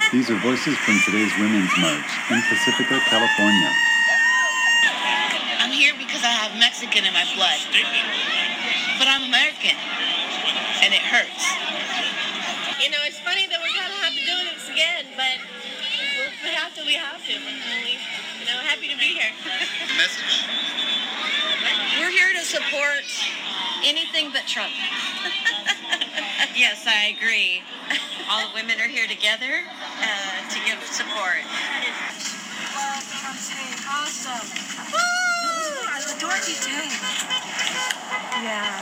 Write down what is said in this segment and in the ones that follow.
These are voices from today's Women's March in Pacifica, California. I'm here because I have Mexican in my blood. But I'm American. And it hurts. You know, it's funny that we kind of have to do this again, but we have to. Happy to be here. Message? We're here to support anything but Trump. Yes, I agree. All the women are here together to give support. Well, I'm saying awesome. Woo! Dorothy too. Yeah.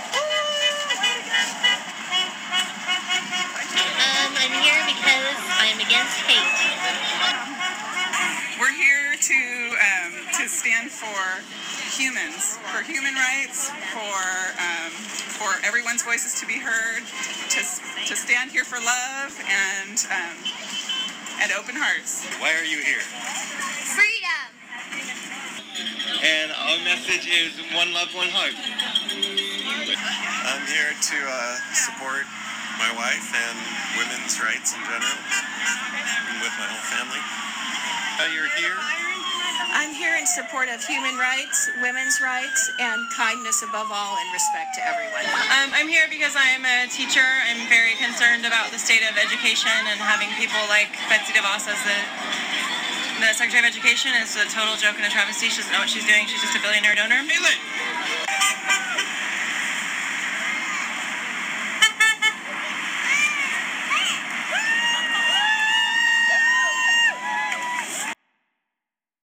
I'm here because I'm against hate. We're here to stand for humans, for human rights, for everyone's voices to be heard, to stand here for love and open hearts. Why are you here? Freedom. And our message is one love, one heart. I'm here to support my wife and women's rights in general, and with my whole family. You're here? I'm here in support of human rights, women's rights, and kindness above all, and respect to everyone. I'm here because I'm a teacher. I'm very concerned about the state of education, and having people like Betsy DeVos as the Secretary of Education is a total joke and a travesty. She doesn't know what she's doing. She's just a billionaire donor. Hey, look.